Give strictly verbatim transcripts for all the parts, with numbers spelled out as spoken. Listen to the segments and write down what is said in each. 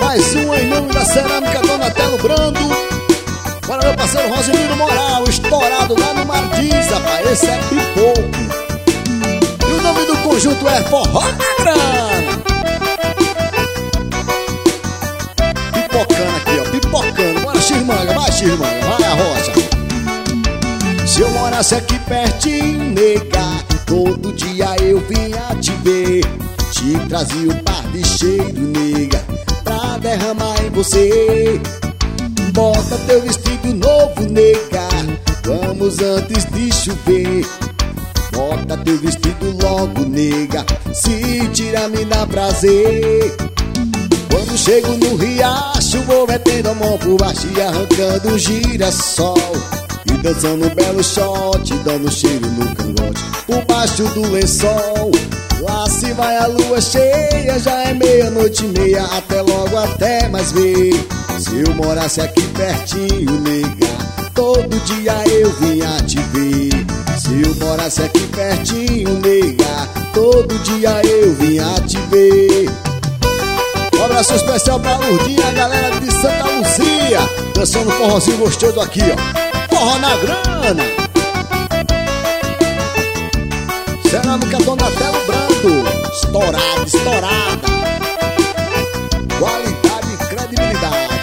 Mais uma em nome da Cerâmica Donatello Brando. Para meu parceiro Rosimiro Moral, estourado lá no Martins, rapaz, esse é pipoco. E o nome do conjunto é Forró na Grana. Pipocando aqui, ó, pipocando. Bora, Xirmanga, vai, Xirmanga, vai a roça. Se eu morasse aqui pertinho, nega, todo dia eu vinha te ver. Te trazia um par de cheiro, nega, pra derramar em você. Bota teu vestido novo, nega, vamos antes de chover. Bota teu vestido logo, nega, se tira me dá prazer. Quando chego no riacho, vou metendo a mão por baixo e arrancando um girassol. E dançando um belo shot, dando cheiro no cangote, por baixo do lençol. Lá se vai a lua cheia, já é meia-noite e meia, até logo, até mais ver. Se eu morasse aqui pertinho, nega, todo dia eu vinha te ver. Se eu morasse aqui pertinho, nega, todo dia eu vinha te ver. Um abraço especial pra Lurdinha, a galera de Santa Luzia, dançando forrozinho gostoso aqui, ó, Forró na Grana. Cerâmica Donatello Brando, estourada, estourada, qualidade e credibilidade.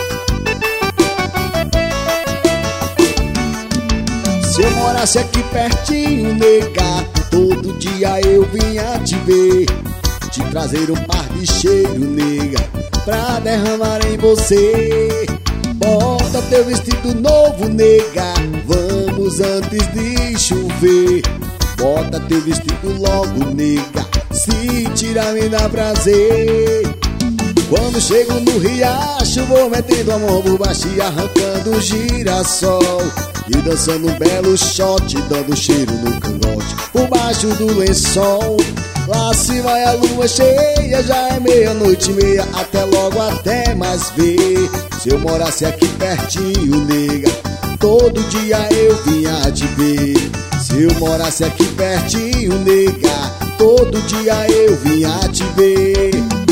Se eu morasse aqui pertinho, nega, todo dia eu vinha te ver. Te trazer um par de cheiro, nega, pra derramar em você. Bota teu vestido novo, nega, vamos antes de chover. Bota teu vestido logo, nega, se tira me dá prazer. Quando chego no riacho, vou metendo a mão por baixo e arrancando um girassol. E dançando um belo shot, dando cheiro no cangote, por baixo do lençol. Lá se vai a lua cheia, já é meia-noite e meia, até logo, até mais ver. Se eu morasse aqui pertinho, nega, todo dia eu vinha te ver. Se eu morasse aqui pertinho, nega, todo dia eu vinha te ver.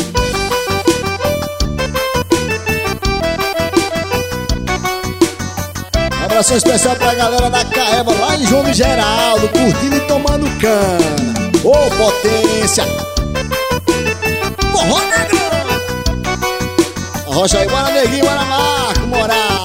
Um abração especial pra galera da Caeba, lá em João de Geraldo, curtindo e tomando cana. Ô, oh, potência! Forró na Grana! Arrocha aí, bora neguinho, bora Marco Moral!